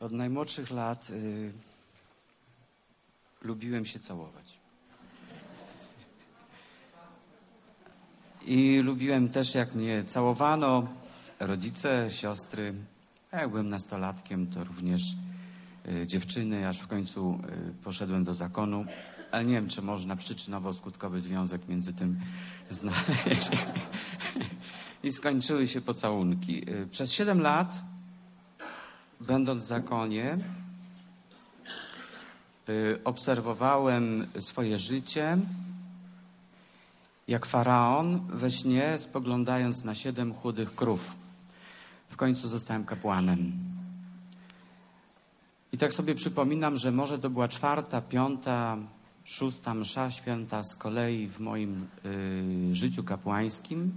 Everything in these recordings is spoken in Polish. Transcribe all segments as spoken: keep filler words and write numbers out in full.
Od najmłodszych lat y, lubiłem się całować. I lubiłem też, jak mnie całowano rodzice, siostry. A jak byłem nastolatkiem, to również y, dziewczyny, aż w końcu y, poszedłem do zakonu. Ale nie wiem, czy można przyczynowo-skutkowy związek między tym znaleźć. I skończyły się pocałunki. Y, przez siedem lat, będąc w zakonie, y, obserwowałem swoje życie jak faraon we śnie, spoglądając na siedem chudych krów. W końcu zostałem kapłanem. I tak sobie przypominam, że może to była czwarta, piąta, szósta msza święta z kolei w moim y, życiu kapłańskim.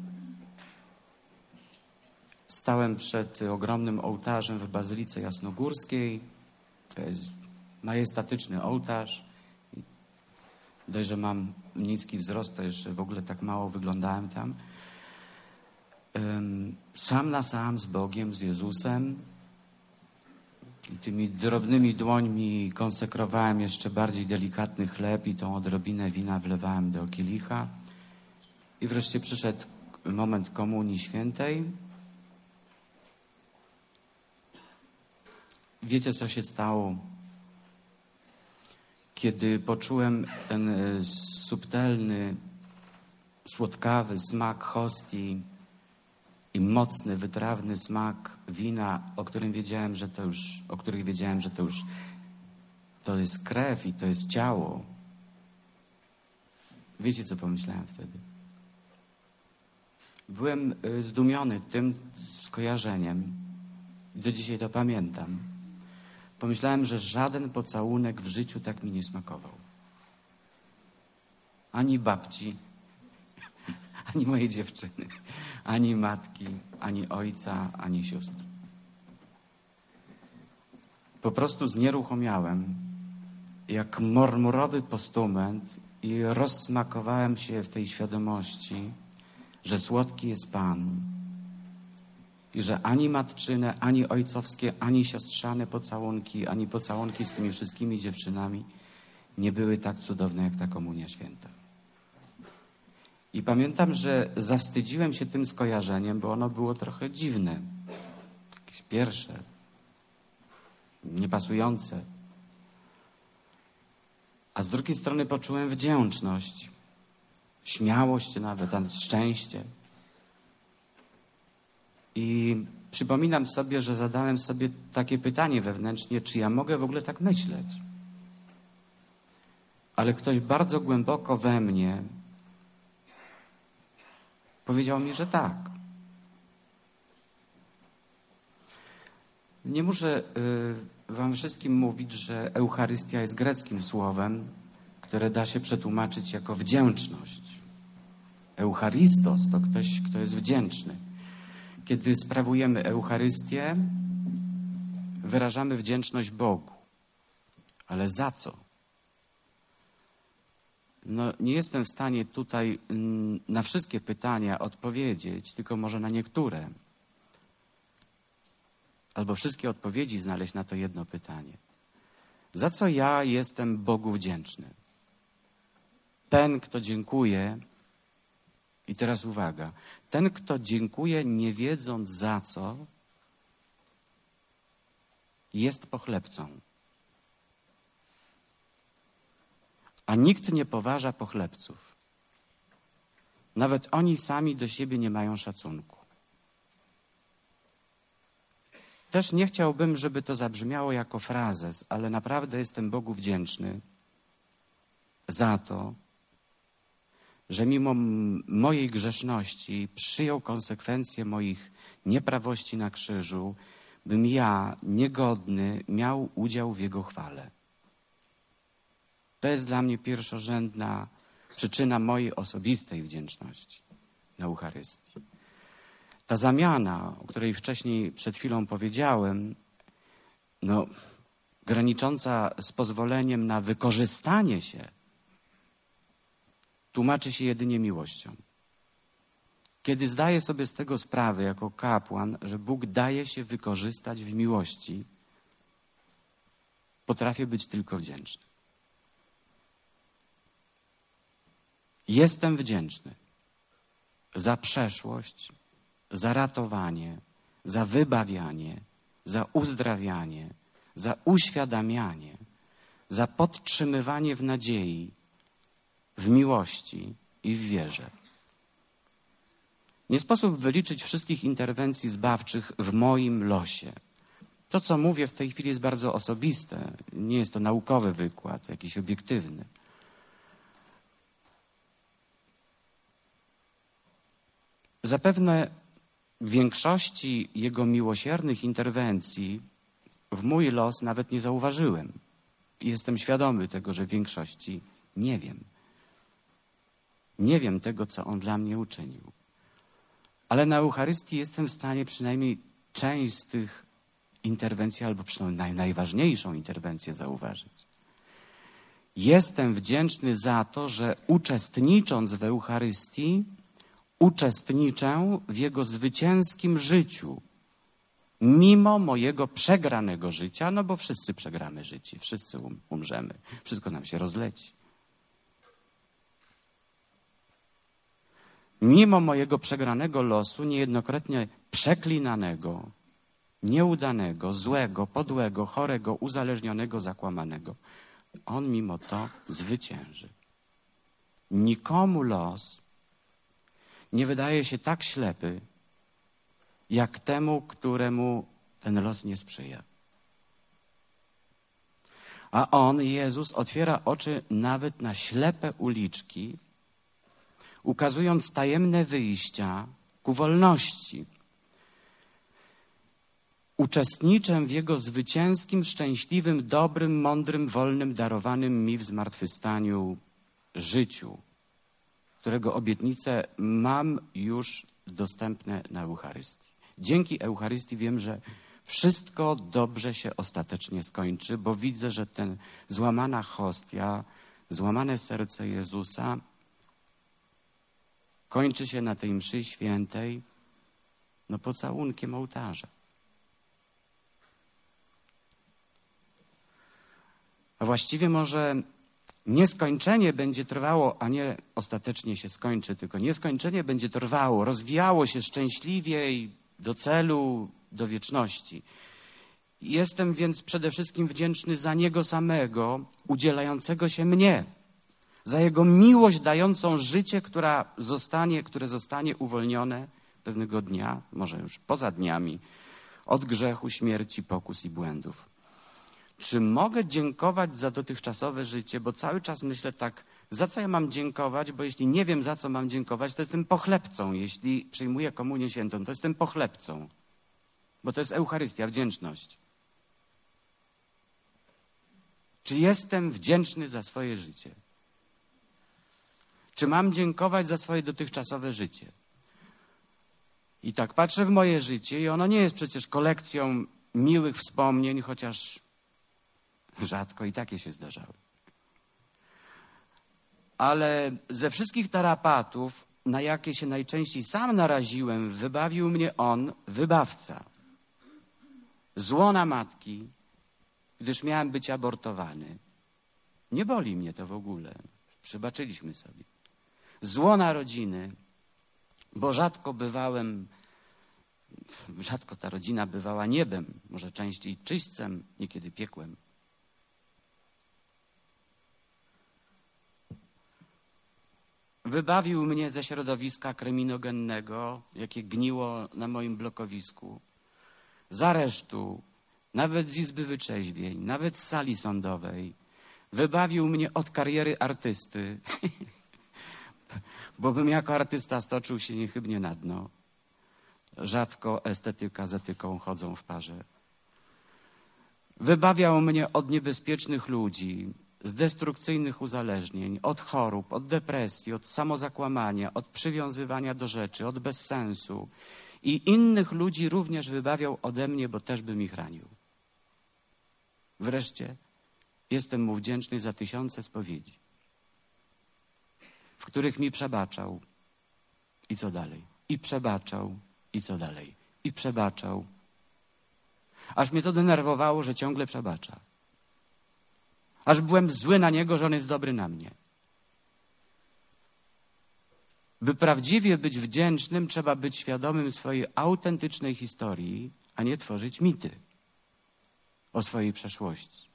Stałem przed ogromnym ołtarzem w Bazylice Jasnogórskiej. To jest majestatyczny ołtarz. I dość, że mam niski wzrost, to jeszcze w ogóle tak mało wyglądałem tam. Um, sam na sam z Bogiem, z Jezusem. I tymi drobnymi dłońmi konsekrowałem jeszcze bardziej delikatny chleb i tą odrobinę wina wlewałem do kielicha. I wreszcie przyszedł moment Komunii Świętej. Wiecie, co się stało? Kiedy poczułem ten subtelny, słodkawy smak hostii i mocny, wytrawny smak wina, o którym wiedziałem, że to już, o których wiedziałem, że to już to jest krew i to jest ciało. Wiecie, co pomyślałem wtedy? Byłem zdumiony tym skojarzeniem. Do dzisiaj to pamiętam. Pomyślałem, że żaden pocałunek w życiu tak mi nie smakował. Ani babci, ani mojej dziewczyny, ani matki, ani ojca, ani sióstr. Po prostu znieruchomiałem, jak marmurowy postument i rozsmakowałem się w tej świadomości, że słodki jest Pan. I że ani matczyne, ani ojcowskie, ani siostrzane pocałunki, ani pocałunki z tymi wszystkimi dziewczynami nie były tak cudowne jak ta Komunia Święta. I pamiętam, że zawstydziłem się tym skojarzeniem, bo ono było trochę dziwne. Jakieś pierwsze, niepasujące. A z drugiej strony poczułem wdzięczność, śmiałość nawet, a szczęście. I przypominam sobie, że zadałem sobie takie pytanie wewnętrznie, czy ja mogę w ogóle tak myśleć? Ale ktoś bardzo głęboko we mnie powiedział mi, że tak. Nie muszę y, wam wszystkim mówić, że Eucharystia jest greckim słowem, które da się przetłumaczyć jako wdzięczność. Eucharistos to ktoś, kto jest wdzięczny. Kiedy sprawujemy Eucharystię, wyrażamy wdzięczność Bogu. Ale za co? No, nie jestem w stanie tutaj na wszystkie pytania odpowiedzieć, tylko może na niektóre. Albo wszystkie odpowiedzi znaleźć na to jedno pytanie. Za co ja jestem Bogu wdzięczny? Ten, kto dziękuje, i teraz uwaga, ten, kto dziękuje, nie wiedząc za co, jest pochlebcą. A nikt nie poważa pochlebców. Nawet oni sami do siebie nie mają szacunku. Też nie chciałbym, żeby to zabrzmiało jako frazes, ale naprawdę jestem Bogu wdzięczny za to, że mimo mojej grzeszności przyjął konsekwencje moich nieprawości na krzyżu, bym ja, niegodny, miał udział w Jego chwale. To jest dla mnie pierwszorzędna przyczyna mojej osobistej wdzięczności na Eucharystii. Ta zamiana, o której wcześniej przed chwilą powiedziałem, no, granicząca z pozwoleniem na wykorzystanie się, tłumaczy się jedynie miłością. Kiedy zdaję sobie z tego sprawę jako kapłan, że Bóg daje się wykorzystać w miłości, potrafię być tylko wdzięczny. Jestem wdzięczny za przeszłość, za ratowanie, za wybawianie, za uzdrawianie, za uświadamianie, za podtrzymywanie w nadziei, w miłości i w wierze. Nie sposób wyliczyć wszystkich interwencji zbawczych w moim losie. To, co mówię w tej chwili, jest bardzo osobiste. Nie jest to naukowy wykład, jakiś obiektywny. Zapewne w większości Jego miłosiernych interwencji w mój los nawet nie zauważyłem. Jestem świadomy tego, że w większości nie wiem. Nie wiem tego, co On dla mnie uczynił. Ale na Eucharystii jestem w stanie przynajmniej część z tych interwencji, albo przynajmniej naj, najważniejszą interwencję zauważyć. Jestem wdzięczny za to, że uczestnicząc w Eucharystii, uczestniczę w Jego zwycięskim życiu. Mimo mojego przegranego życia, no bo wszyscy przegramy życie, wszyscy um, umrzemy, wszystko nam się rozleci. Mimo mojego przegranego losu, niejednokrotnie przeklinanego, nieudanego, złego, podłego, chorego, uzależnionego, zakłamanego, On mimo to zwycięży. Nikomu los nie wydaje się tak ślepy, jak temu, któremu ten los nie sprzyja. A On, Jezus, otwiera oczy nawet na ślepe uliczki, ukazując tajemne wyjścia ku wolności. Uczestniczę w Jego zwycięskim, szczęśliwym, dobrym, mądrym, wolnym, darowanym mi w zmartwychwstaniu życiu, którego obietnice mam już dostępne na Eucharystii. Dzięki Eucharystii wiem, że wszystko dobrze się ostatecznie skończy, bo widzę, że ten złamana hostia, złamane serce Jezusa kończy się na tej mszy świętej no pocałunkiem ołtarza. A właściwie może nieskończenie będzie trwało, a nie ostatecznie się skończy, tylko nieskończenie będzie trwało, rozwijało się szczęśliwie i do celu, do wieczności. Jestem więc przede wszystkim wdzięczny za Niego samego, udzielającego się mnie, za Jego miłość dającą życie, która zostanie, które zostanie uwolnione pewnego dnia, może już poza dniami, od grzechu, śmierci, pokus i błędów. Czy mogę dziękować za dotychczasowe życie? Bo cały czas myślę tak, za co ja mam dziękować? Bo jeśli nie wiem, za co mam dziękować, to jestem pochlebcą. Jeśli przyjmuję komunię świętą, to jestem pochlebcą. Bo to jest Eucharystia, wdzięczność. Czy jestem wdzięczny za swoje życie? Czy mam dziękować za swoje dotychczasowe życie? I tak patrzę w moje życie i ono nie jest przecież kolekcją miłych wspomnień, chociaż rzadko i takie się zdarzały. Ale ze wszystkich tarapatów, na jakie się najczęściej sam naraziłem, wybawił mnie On, wybawca. Z łona matki, gdyż miałem być abortowany. Nie boli mnie to w ogóle. Przebaczyliśmy sobie. Z łona rodziny, bo rzadko bywałem, rzadko ta rodzina bywała niebem, może częściej czyśćcem, niekiedy piekłem. Wybawił mnie ze środowiska kryminogennego, jakie gniło na moim blokowisku, z aresztu, nawet z izby wyczeźwień, nawet z sali sądowej. Wybawił mnie od kariery artysty, bo bym jako artysta stoczył się niechybnie na dno. Rzadko estetyka z etyką chodzą w parze. Wybawiał mnie od niebezpiecznych ludzi, z destrukcyjnych uzależnień, od chorób, od depresji, od samozakłamania, od przywiązywania do rzeczy, od bezsensu. I innych ludzi również wybawiał ode mnie, bo też bym ich ranił. Wreszcie jestem Mu wdzięczny za tysiące spowiedzi, w których mi przebaczał. I co dalej? I przebaczał. I co dalej? I przebaczał. Aż mnie to denerwowało, że ciągle przebacza. Aż byłem zły na niego, że on jest dobry na mnie. By prawdziwie być wdzięcznym, trzeba być świadomym swojej autentycznej historii, a nie tworzyć mity o swojej przeszłości.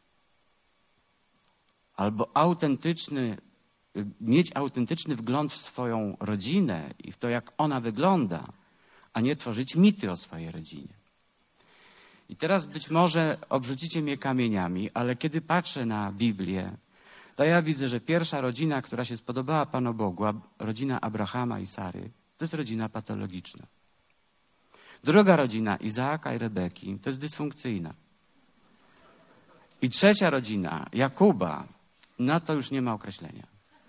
Albo autentyczny, mieć autentyczny wgląd w swoją rodzinę i w to, jak ona wygląda, a nie tworzyć mity o swojej rodzinie. I teraz być może obrzucicie mnie kamieniami, ale kiedy patrzę na Biblię, to ja widzę, że pierwsza rodzina, która się spodobała Panu Bogu, rodzina Abrahama i Sary, to jest rodzina patologiczna. Druga rodzina, Izaaka i Rebeki, to jest dysfunkcyjna. I trzecia rodzina, Jakuba, na to już nie ma określenia.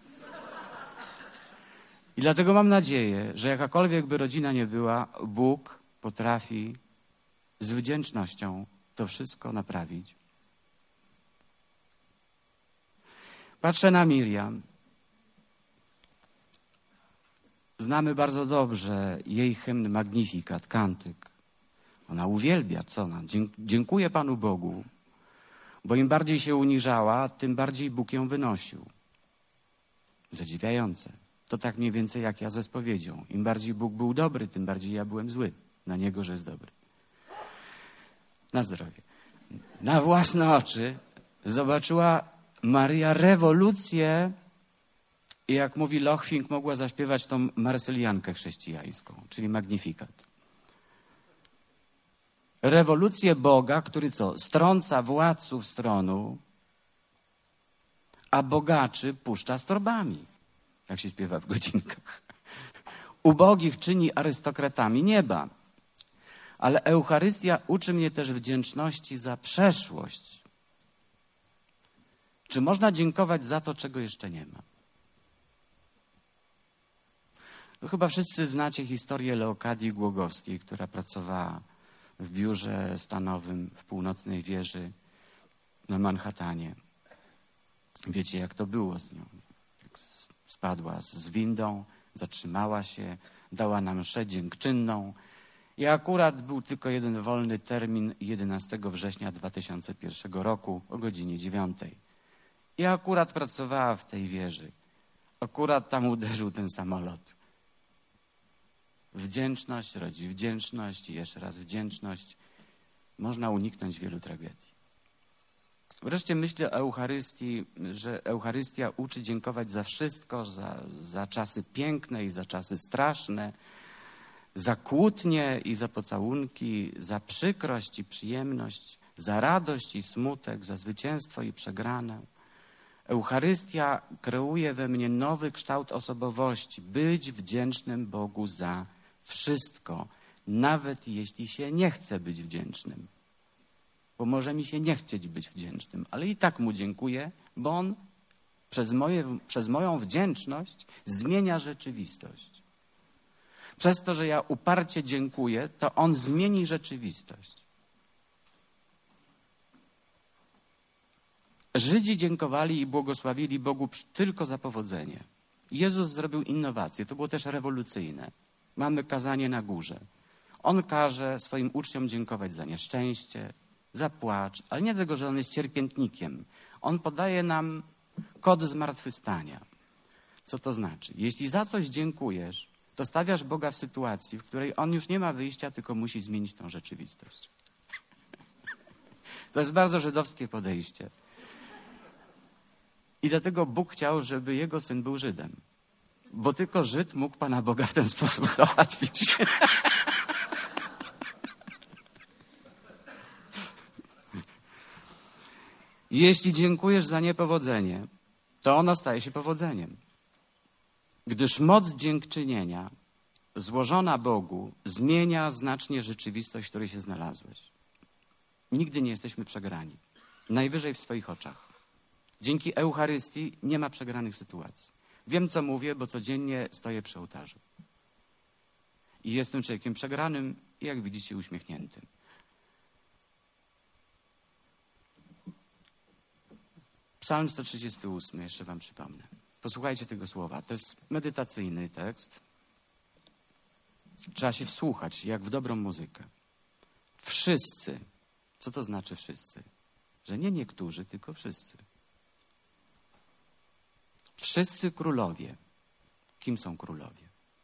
I dlatego mam nadzieję, że jakakolwiek by rodzina nie była, Bóg potrafi z wdzięcznością to wszystko naprawić. Patrzę na Miriam. Znamy bardzo dobrze jej hymn Magnificat, kantyk. Ona uwielbia, co ona? Dziękuję Panu Bogu, bo im bardziej się uniżała, tym bardziej Bóg ją wynosił. Zadziwiające. To tak mniej więcej jak ja ze spowiedzią. Im bardziej Bóg był dobry, tym bardziej ja byłem zły na Niego, że jest dobry. Na zdrowie. Na własne oczy zobaczyła Maria rewolucję i jak mówi Lochwink, mogła zaśpiewać tą marsyliankę chrześcijańską, czyli Magnifikat. Rewolucję Boga, który co? Strąca władców z tronu, a bogaczy puszcza z torbami, jak się śpiewa w godzinkach. Ubogich czyni arystokratami nieba. Ale Eucharystia uczy mnie też wdzięczności za przeszłość. Czy można dziękować za to, czego jeszcze nie ma? No, chyba wszyscy znacie historię Leokadii Głogowskiej, która pracowała w biurze stanowym w Północnej Wieży na Manhattanie. Wiecie, jak to było z nią. Spadła z windą, zatrzymała się, dała nam mszę dziękczynną. I akurat był tylko jeden wolny termin jedenastego września dwa tysiące pierwszego roku o godzinie dziewiątej. I akurat pracowała w tej wieży. Akurat tam uderzył ten samolot. Wdzięczność rodzi wdzięczność i jeszcze raz wdzięczność. Można uniknąć wielu tragedii. Wreszcie myślę o Eucharystii, że Eucharystia uczy dziękować za wszystko, za, za czasy piękne i za czasy straszne, za kłótnie i za pocałunki, za przykrość i przyjemność, za radość i smutek, za zwycięstwo i przegraną. Eucharystia kreuje we mnie nowy kształt osobowości, być wdzięcznym Bogu za wszystko, nawet jeśli się nie chce być wdzięcznym. Bo może mi się nie chcieć być wdzięcznym, ale i tak Mu dziękuję, bo On przez, moje, przez moją wdzięczność zmienia rzeczywistość. Przez to, że ja uparcie dziękuję, to On zmieni rzeczywistość. Żydzi dziękowali i błogosławili Bogu tylko za powodzenie. Jezus zrobił innowację, to było też rewolucyjne. Mamy kazanie na górze. On każe swoim uczniom dziękować za nieszczęście, za płacz, ale nie dlatego, że On jest cierpiętnikiem. On podaje nam kod zmartwychwstania. Co to znaczy? Jeśli za coś dziękujesz, to stawiasz Boga w sytuacji, w której On już nie ma wyjścia, tylko musi zmienić tą rzeczywistość. To jest bardzo żydowskie podejście. I dlatego Bóg chciał, żeby Jego Syn był Żydem. Bo tylko Żyd mógł Pana Boga w ten sposób załatwić. Jeśli dziękujesz za niepowodzenie, to ono staje się powodzeniem. Gdyż moc dziękczynienia złożona Bogu zmienia znacznie rzeczywistość, w której się znalazłeś. Nigdy nie jesteśmy przegrani. Najwyżej w swoich oczach. Dzięki Eucharystii nie ma przegranych sytuacji. Wiem, co mówię, bo codziennie stoję przy ołtarzu. I jestem człowiekiem przegranym i, jak widzicie, uśmiechniętym. Psalm sto trzydziesty ósmy, jeszcze wam przypomnę. Posłuchajcie tego słowa. To jest medytacyjny tekst. Trzeba się wsłuchać, jak w dobrą muzykę. Wszyscy. Co to znaczy wszyscy? Że nie niektórzy, tylko wszyscy. Wszyscy królowie. Kim są królowie?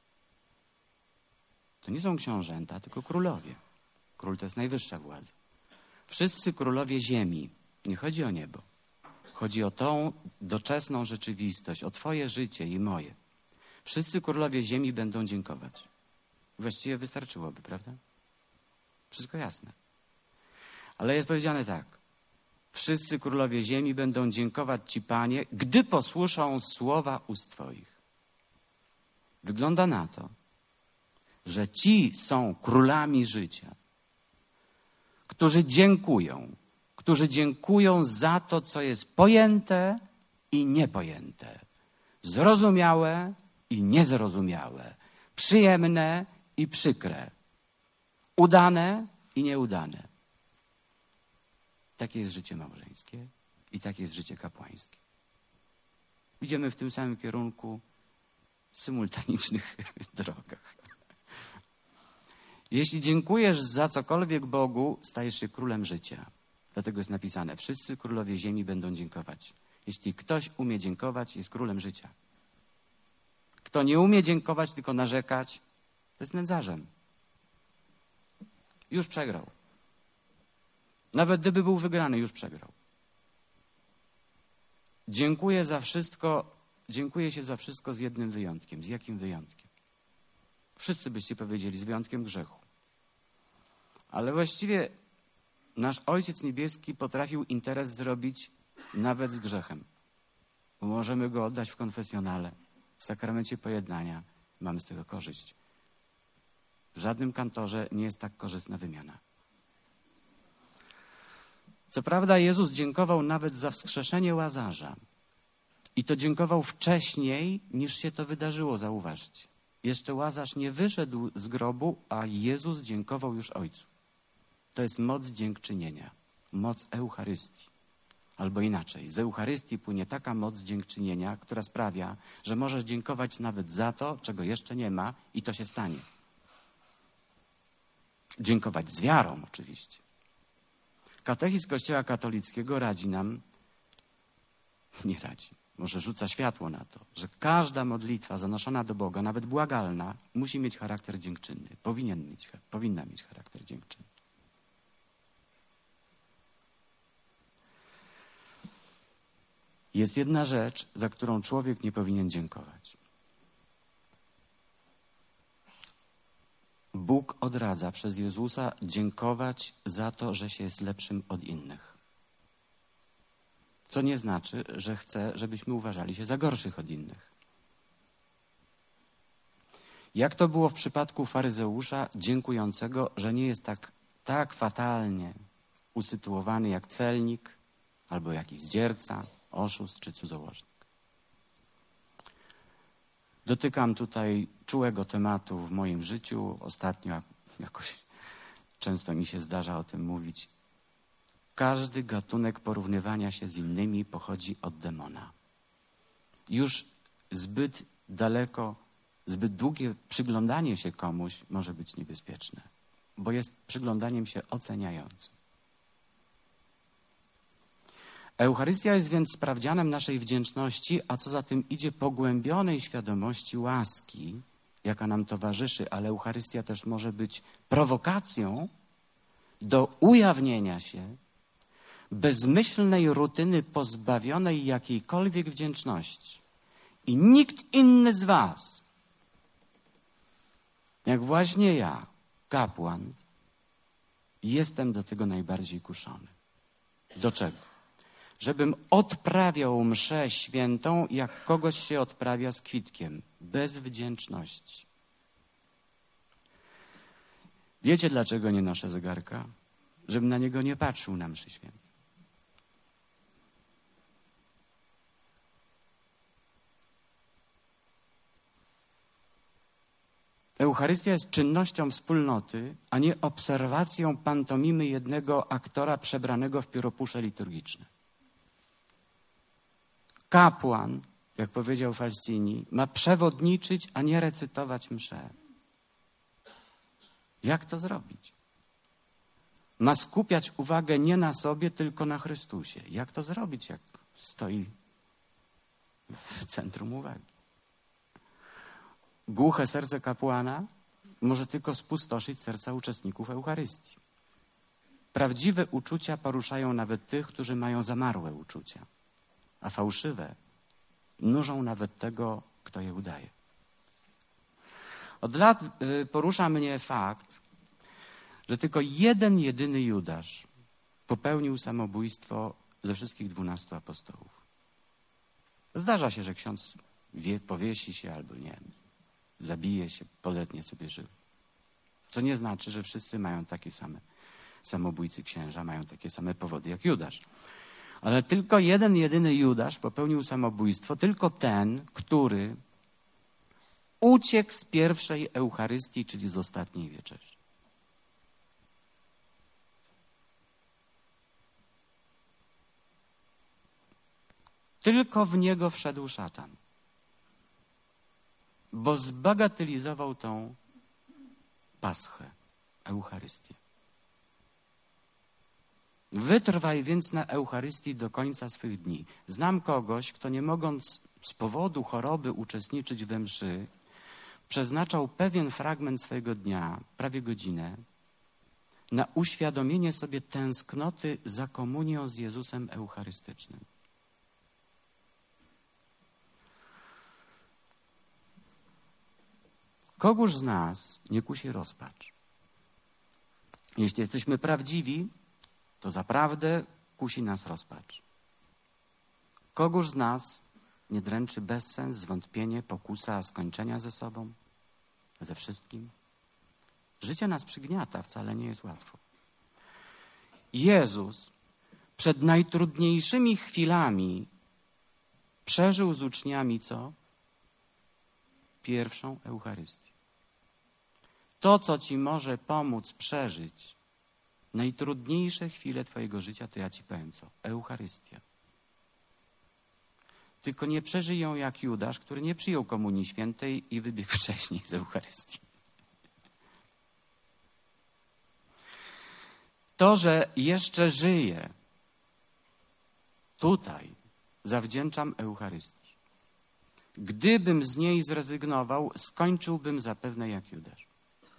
To nie są książęta, tylko królowie. Król to jest najwyższa władza. Wszyscy królowie ziemi. Nie chodzi o niebo. Chodzi o tą doczesną rzeczywistość, o twoje życie i moje. Wszyscy królowie ziemi będą dziękować. Właściwie wystarczyłoby, prawda? Wszystko jasne. Ale jest powiedziane tak. Wszyscy królowie ziemi będą dziękować Ci, Panie, gdy posłyszą słowa ust Twoich. Wygląda na to, że ci są królami życia, którzy dziękują, którzy dziękują za to, co jest pojęte i niepojęte, zrozumiałe i niezrozumiałe, przyjemne i przykre, udane i nieudane. Takie jest życie małżeńskie i takie jest życie kapłańskie. Idziemy w tym samym kierunku, w symultanicznych drogach. Jeśli dziękujesz za cokolwiek Bogu, stajesz się królem życia. Dlatego jest napisane, wszyscy królowie ziemi będą dziękować. Jeśli ktoś umie dziękować, jest królem życia. Kto nie umie dziękować, tylko narzekać, to jest nędzarzem. Już przegrał. Nawet gdyby był wygrany, już przegrał. Dziękuję za wszystko, dziękuję się za wszystko z jednym wyjątkiem. Z jakim wyjątkiem? Wszyscy byście powiedzieli, z wyjątkiem grzechu. Ale właściwie nasz Ojciec Niebieski potrafił interes zrobić nawet z grzechem. Bo możemy go oddać w konfesjonale, w sakramencie pojednania. Mamy z tego korzyść. W żadnym kantorze nie jest tak korzystna wymiana. Co prawda Jezus dziękował nawet za wskrzeszenie Łazarza. I to dziękował wcześniej, niż się to wydarzyło, zauważcie. Jeszcze Łazarz nie wyszedł z grobu, a Jezus dziękował już Ojcu. To jest moc dziękczynienia, moc Eucharystii. Albo inaczej, z Eucharystii płynie taka moc dziękczynienia, która sprawia, że możesz dziękować nawet za to, czego jeszcze nie ma i to się stanie. Dziękować z wiarą oczywiście. Katechizm Kościoła katolickiego radzi nam, nie radzi, może rzuca światło na to, że każda modlitwa zanoszona do Boga, nawet błagalna, musi mieć charakter dziękczynny. Powinien mieć, powinna mieć charakter dziękczynny. Jest jedna rzecz, za którą człowiek nie powinien dziękować. Bóg odradza przez Jezusa dziękować za to, że się jest lepszym od innych. Co nie znaczy, że chce, żebyśmy uważali się za gorszych od innych. Jak to było w przypadku faryzeusza dziękującego, że nie jest tak, tak fatalnie usytuowany jak celnik albo jakiś zdzierca, oszust czy cudzołożnik. Dotykam tutaj czułego tematu w moim życiu. Ostatnio jakoś często mi się zdarza o tym mówić. Każdy gatunek porównywania się z innymi pochodzi od demona. Już zbyt daleko, zbyt długie przyglądanie się komuś może być niebezpieczne, bo jest przyglądaniem się oceniającym. Eucharystia jest więc sprawdzianem naszej wdzięczności, a co za tym idzie pogłębionej świadomości łaski, jaka nam towarzyszy, ale Eucharystia też może być prowokacją do ujawnienia się bezmyślnej rutyny pozbawionej jakiejkolwiek wdzięczności. I nikt inny z was, jak właśnie ja, kapłan, jestem do tego najbardziej kuszony. Do czego? Żebym odprawiał mszę świętą, jak kogoś się odprawia z kwitkiem, bez wdzięczności. Wiecie, dlaczego nie noszę zegarka? Żebym na niego nie patrzył na mszy świętą. Eucharystia jest czynnością wspólnoty, a nie obserwacją pantomimy jednego aktora przebranego w pióropusze liturgiczne. Kapłan, jak powiedział Falsini, ma przewodniczyć, a nie recytować mszę. Jak to zrobić? Ma skupiać uwagę nie na sobie, tylko na Chrystusie. Jak to zrobić, jak stoi w centrum uwagi. Głuche serce kapłana może tylko spustoszyć serca uczestników Eucharystii. Prawdziwe uczucia poruszają nawet tych, którzy mają zamarłe uczucia, a fałszywe nużą nawet tego, kto je udaje. Od lat porusza mnie fakt, że tylko jeden, jedyny Judasz popełnił samobójstwo ze wszystkich dwunastu apostołów. Zdarza się, że ksiądz wie, powiesi się albo nie, zabije się, podetnie sobie żył. Co nie znaczy, że wszyscy mają takie same, samobójcy księża mają takie same powody jak Judasz. Ale tylko jeden, jedyny Judasz popełnił samobójstwo, tylko ten, który uciekł z pierwszej Eucharystii, czyli z ostatniej wieczerzy. Tylko w niego wszedł szatan, bo zbagatelizował tą Paschę, Eucharystię. Wytrwaj więc na Eucharystii do końca swych dni. Znam kogoś, kto nie mogąc z powodu choroby uczestniczyć we mszy, przeznaczał pewien fragment swojego dnia, prawie godzinę, na uświadomienie sobie tęsknoty za komunią z Jezusem Eucharystycznym. Kogóż z nas nie kusi rozpacz? Jeśli jesteśmy prawdziwi, to zaprawdę kusi nas rozpacz. Kogóż z nas nie dręczy bezsens, zwątpienie, pokusa skończenia ze sobą, ze wszystkim? Życie nas przygniata, wcale nie jest łatwo. Jezus przed najtrudniejszymi chwilami przeżył z uczniami co? Pierwszą Eucharystię. To, co ci może pomóc przeżyć najtrudniejsze chwile twojego życia, to ja ci powiem co? Eucharystia. Tylko nie przeżyj ją jak Judasz, który nie przyjął Komunii Świętej i wybiegł wcześniej z Eucharystii. To, że jeszcze żyję tutaj, zawdzięczam Eucharystii. Gdybym z niej zrezygnował, skończyłbym zapewne jak Judasz.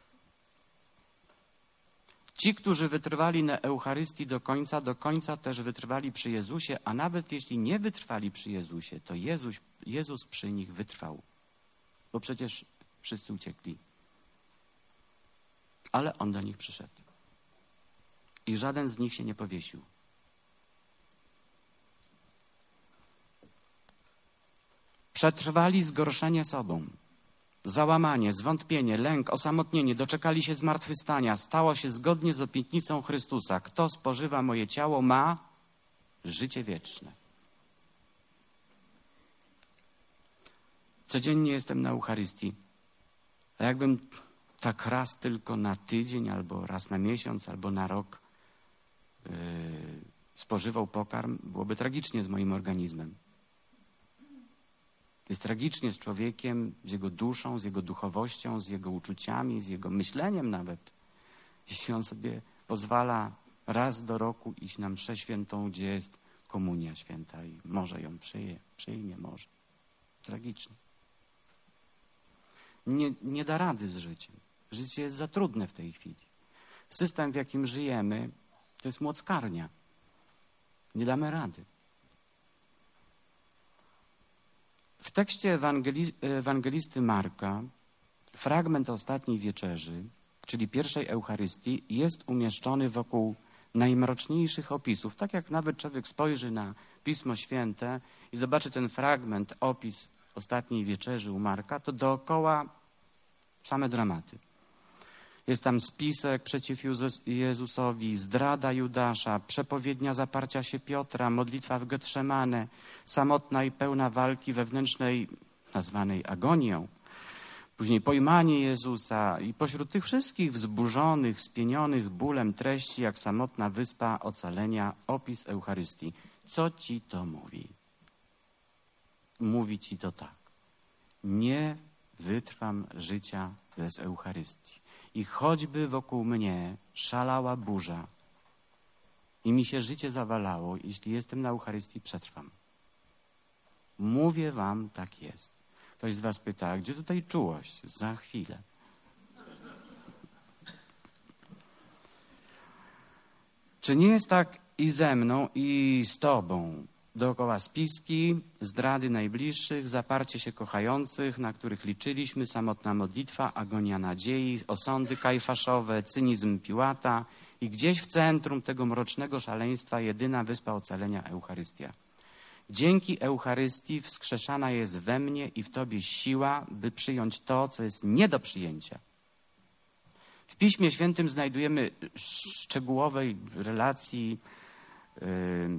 Ci, którzy wytrwali na Eucharystii do końca, do końca też wytrwali przy Jezusie, a nawet jeśli nie wytrwali przy Jezusie, to Jezus, Jezus przy nich wytrwał. Bo przecież wszyscy uciekli. Ale On do nich przyszedł. I żaden z nich się nie powiesił. Przetrwali zgorszenie sobą, załamanie, zwątpienie, lęk, osamotnienie, doczekali się zmartwychwstania. Stało się zgodnie z obietnicą Chrystusa. Kto spożywa moje ciało, ma życie wieczne. Codziennie jestem na Eucharystii. A jakbym tak raz tylko na tydzień, albo raz na miesiąc, albo na rok yy, spożywał pokarm, byłoby tragicznie z moim organizmem. Jest tragicznie z człowiekiem, z jego duszą, z jego duchowością, z jego uczuciami, z jego myśleniem nawet. Jeśli on sobie pozwala raz do roku iść na mszę świętą, gdzie jest komunia święta i może ją przyje, przyjmie, może. Tragicznie. Nie, nie da rady z życiem. Życie jest za trudne w tej chwili. System, w jakim żyjemy, to jest młockarnia. Nie damy rady. W tekście Ewangeli ewangelisty Marka fragment ostatniej wieczerzy, czyli pierwszej Eucharystii, jest umieszczony wokół najmroczniejszych opisów. Tak jak nawet człowiek spojrzy na Pismo Święte i zobaczy ten fragment, opis ostatniej wieczerzy u Marka, to dookoła same dramaty. Jest tam spisek przeciw Jezusowi, zdrada Judasza, przepowiednia zaparcia się Piotra, modlitwa w Getszemane, samotna i pełna walki wewnętrznej, nazwanej agonią. Później pojmanie Jezusa i pośród tych wszystkich wzburzonych, spienionych bólem treści, jak samotna wyspa ocalenia, opis Eucharystii. Co ci to mówi? Mówi ci to tak. Nie wytrwam życia bez Eucharystii. I choćby wokół mnie szalała burza i mi się życie zawalało, jeśli jestem na Eucharystii, przetrwam. Mówię wam, tak jest. Ktoś z was pyta, a gdzie tutaj czułość? Za chwilę. Czy nie jest tak i ze mną, i z tobą? Dookoła spiski, zdrady najbliższych, zaparcie się kochających, na których liczyliśmy, samotna modlitwa, agonia nadziei, osądy kajfaszowe, cynizm Piłata i gdzieś w centrum tego mrocznego szaleństwa jedyna wyspa ocalenia Eucharystia. Dzięki Eucharystii wskrzeszana jest we mnie i w tobie siła, by przyjąć to, co jest nie do przyjęcia. W Piśmie Świętym znajdujemy szczegółowej relacji, yy,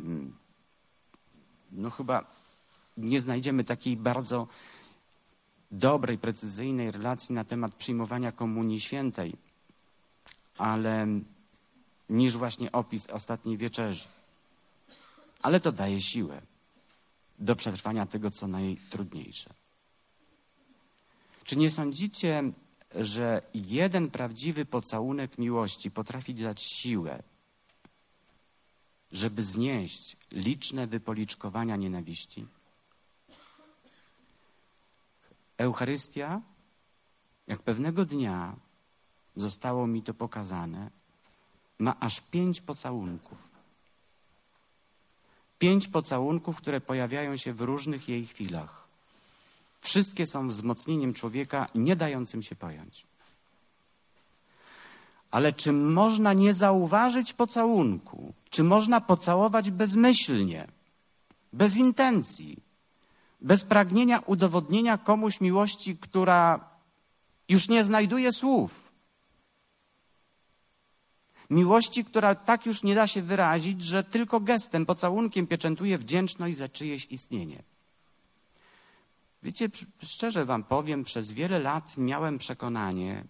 no chyba nie znajdziemy takiej bardzo dobrej, precyzyjnej relacji na temat przyjmowania Komunii Świętej, ale niż właśnie opis ostatniej wieczerzy. Ale to daje siłę do przetrwania tego, co najtrudniejsze. Czy nie sądzicie, że jeden prawdziwy pocałunek miłości potrafi dać siłę, żeby znieść liczne wypoliczkowania nienawiści? Eucharystia, jak pewnego dnia zostało mi to pokazane, ma aż pięć pocałunków. Pięć pocałunków, które pojawiają się w różnych jej chwilach. Wszystkie są wzmocnieniem człowieka, nie dającym się pojąć. Ale czy można nie zauważyć pocałunku? Czy można pocałować bezmyślnie, bez intencji, bez pragnienia udowodnienia komuś miłości, która już nie znajduje słów? Miłości, która tak już nie da się wyrazić, że tylko gestem, pocałunkiem pieczętuje wdzięczność za czyjeś istnienie. Wiecie, szczerze wam powiem, przez wiele lat miałem przekonanie,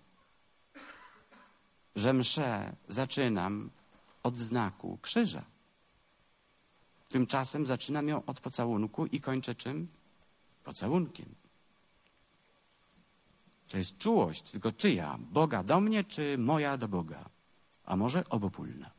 że mszę zaczynam od znaku krzyża. Tymczasem zaczynam ją od pocałunku i kończę czym? Pocałunkiem. To jest czułość, tylko czyja? Boga do mnie, czy moja do Boga? A może obopólna.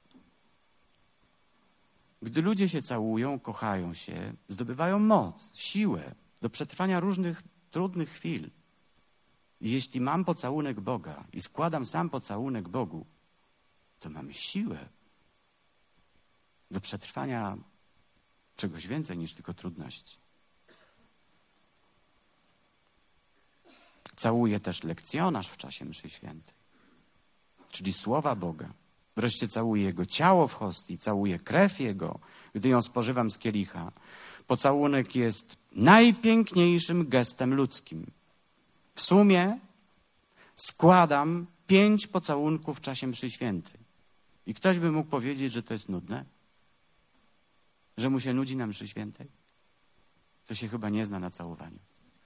Gdy ludzie się całują, kochają się, zdobywają moc, siłę do przetrwania różnych trudnych chwil. I jeśli mam pocałunek Boga i składam sam pocałunek Bogu, to mam siłę do przetrwania czegoś więcej niż tylko trudności. Całuję też lekcjonarz w czasie mszy świętej, czyli słowa Boga. Wreszcie całuję Jego ciało w hostii, całuję krew Jego, gdy ją spożywam z kielicha. Pocałunek jest najpiękniejszym gestem ludzkim. W sumie składam pięć pocałunków w czasie mszy świętej. I ktoś by mógł powiedzieć, że to jest nudne? Że mu się nudzi na mszy świętej? To się chyba nie zna na całowaniu.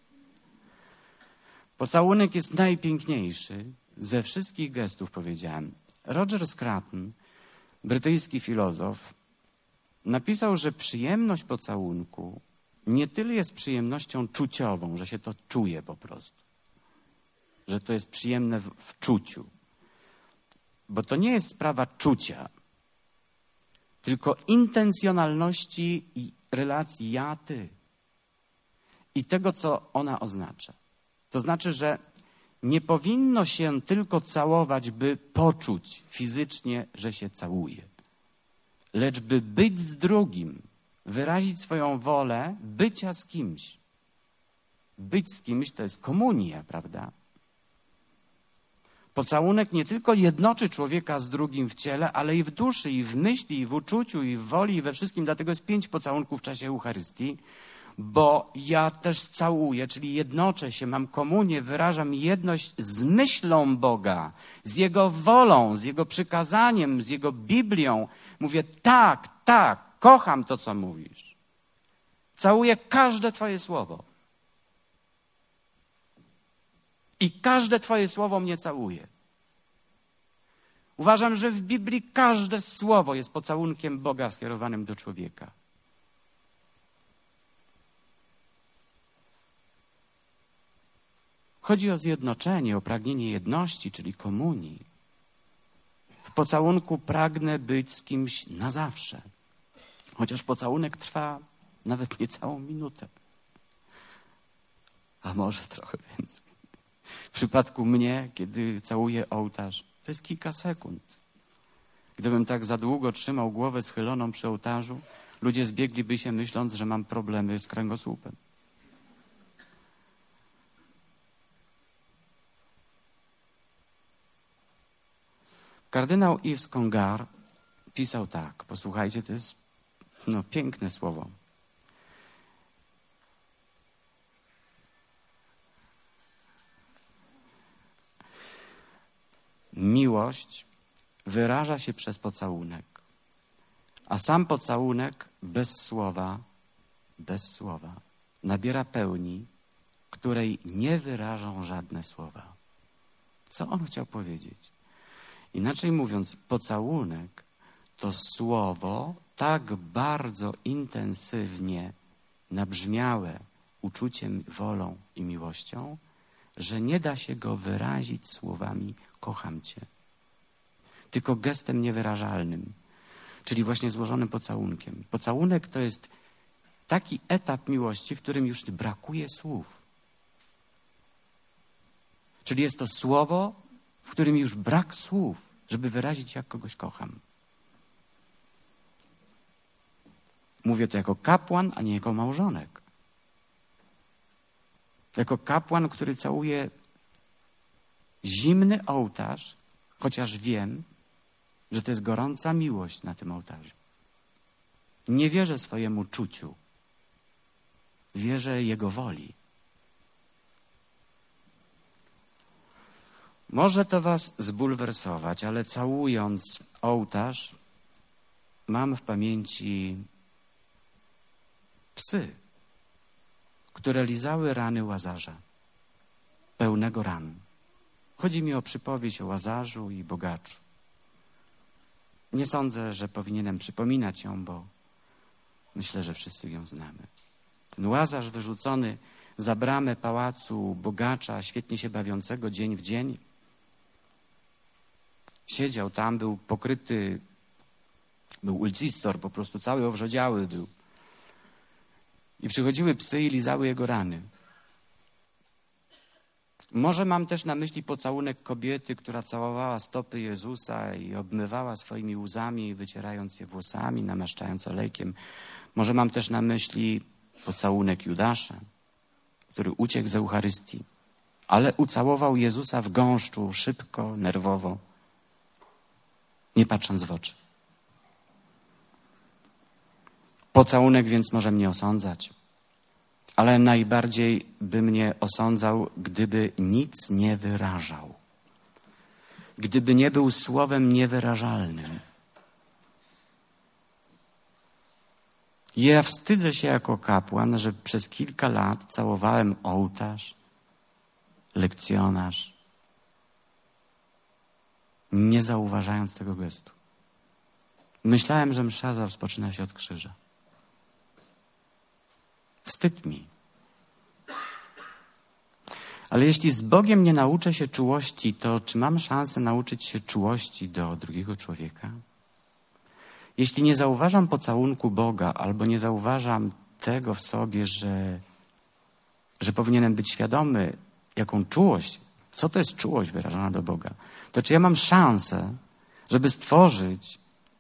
Pocałunek jest najpiękniejszy ze wszystkich gestów, powiedziałem. Roger Scruton, brytyjski filozof, napisał, że przyjemność pocałunku nie tyle jest przyjemnością czuciową, że się to czuje po prostu, że to jest przyjemne w, w czuciu. Bo to nie jest sprawa czucia, tylko intencjonalności i relacji ja-ty i tego, co ona oznacza. To znaczy, że nie powinno się tylko całować, by poczuć fizycznie, że się całuje, lecz by być z drugim, wyrazić swoją wolę bycia z kimś. Być z kimś to jest komunia, prawda? Pocałunek nie tylko jednoczy człowieka z drugim w ciele, ale i w duszy, i w myśli, i w uczuciu, i w woli, i we wszystkim. Dlatego jest pięć pocałunków w czasie Eucharystii, bo ja też całuję, czyli jednoczę się, mam komunię, wyrażam jedność z myślą Boga, z Jego wolą, z Jego przykazaniem, z Jego Biblią. Mówię tak, tak, kocham to, co mówisz. Całuję każde Twoje słowo. I każde Twoje słowo mnie całuje. Uważam, że w Biblii każde słowo jest pocałunkiem Boga skierowanym do człowieka. Chodzi o zjednoczenie, o pragnienie jedności, czyli komunii. W pocałunku pragnę być z kimś na zawsze. Chociaż pocałunek trwa nawet nie całą minutę. a może trochę więcej. W przypadku mnie, kiedy całuję ołtarz, to jest kilka sekund. Gdybym tak za długo trzymał głowę schyloną przy ołtarzu, ludzie zbiegliby się myśląc, że mam problemy z kręgosłupem. Kardynał Yves Congar pisał tak, posłuchajcie, to jest no, piękne słowo. Miłość wyraża się przez pocałunek, a sam pocałunek bez słowa, bez słowa nabiera pełni, której nie wyrażą żadne słowa. Co on chciał powiedzieć? Inaczej mówiąc, pocałunek to słowo tak bardzo intensywnie nabrzmiałe uczuciem, wolą i miłością, że nie da się go wyrazić słowami kocham cię. Tylko gestem niewyrażalnym, czyli właśnie złożonym pocałunkiem. Pocałunek to jest taki etap miłości, w którym już brakuje słów. Czyli jest to słowo, w którym już brak słów, żeby wyrazić, jak kogoś kocham. Mówię to jako kapłan, a nie jako małżonek. Jako kapłan, który całuje zimny ołtarz, chociaż wiem, że to jest gorąca miłość na tym ołtarzu. Nie wierzę swojemu czuciu. Wierzę Jego woli. Może to was zbulwersować, ale całując ołtarz mam w pamięci psy, które lizały rany Łazarza, pełnego ran. Chodzi mi o przypowieść o Łazarzu i bogaczu. Nie sądzę, że powinienem przypominać ją, bo myślę, że wszyscy ją znamy. Ten Łazarz wyrzucony za bramę pałacu bogacza, świetnie się bawiącego dzień w dzień, siedział tam, był pokryty, był ulcistor, po prostu cały owrzodziały był. I przychodziły psy i lizały jego rany. Może mam też na myśli pocałunek kobiety, która całowała stopy Jezusa i obmywała swoimi łzami, wycierając je włosami, namaszczając olejkiem. Może mam też na myśli pocałunek Judasza, który uciekł z Eucharystii, ale ucałował Jezusa w gąszczu, szybko, nerwowo, nie patrząc w oczy. Pocałunek więc może mnie osądzać, ale najbardziej by mnie osądzał, gdyby nic nie wyrażał. Gdyby nie był słowem niewyrażalnym. Ja wstydzę się jako kapłan, że przez kilka lat całowałem ołtarz, lekcjonarz, nie zauważając tego gestu. Myślałem, że msza rozpoczyna się od krzyża. Wstyd mi. Ale jeśli z Bogiem nie nauczę się czułości, to czy mam szansę nauczyć się czułości do drugiego człowieka? Jeśli nie zauważam pocałunku Boga, albo nie zauważam tego w sobie, że, że powinienem być świadomy, jaką czułość, co to jest czułość wyrażona do Boga, to czy ja mam szansę, żeby stworzyć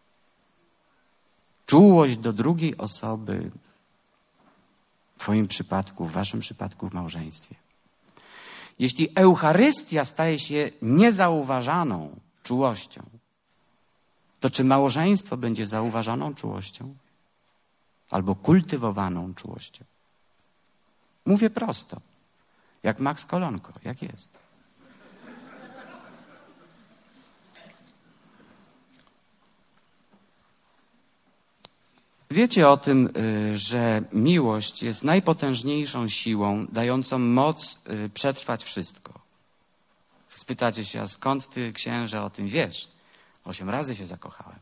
czułość do drugiej osoby, w twoim przypadku, w waszym przypadku, w małżeństwie? Jeśli Eucharystia staje się niezauważaną czułością, to czy małżeństwo będzie zauważaną czułością? Albo kultywowaną czułością? Mówię prosto, jak Max Kolonko, jak jest. Wiecie o tym, że miłość jest najpotężniejszą siłą, dającą moc przetrwać wszystko. Spytacie się, a skąd ty, księże, o tym wiesz? Osiem razy się zakochałem.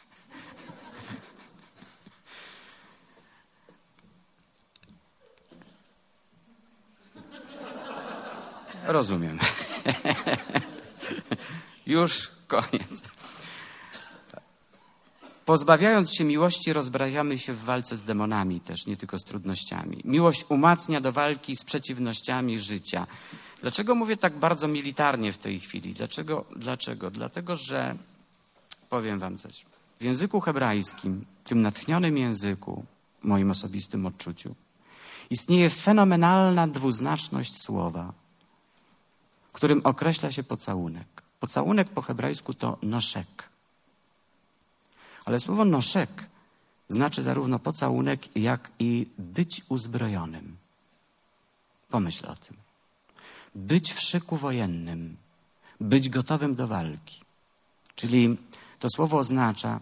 Rozumiem. Już koniec. Pozbawiając się miłości, rozbrajamy się w walce z demonami też, nie tylko z trudnościami. Miłość umacnia do walki z przeciwnościami życia. Dlaczego mówię tak bardzo militarnie w tej chwili? Dlaczego? Dlaczego? Dlatego, że powiem wam coś. W języku hebrajskim, tym natchnionym języku, w moim osobistym odczuciu, istnieje fenomenalna dwuznaczność słowa, którym określa się pocałunek. Pocałunek po hebrajsku to noszek. Ale słowo noszek znaczy zarówno pocałunek, jak i być uzbrojonym. Pomyśl o tym. Być w szyku wojennym, być gotowym do walki. Czyli to słowo oznacza,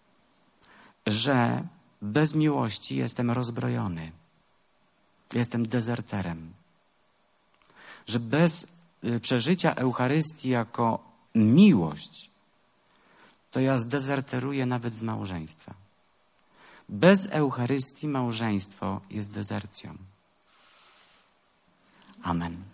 że bez miłości jestem rozbrojony. Jestem dezerterem. Że bez przeżycia Eucharystii jako miłość, to ja zdezerteruję nawet z małżeństwa. Bez Eucharystii małżeństwo jest dezercją. Amen.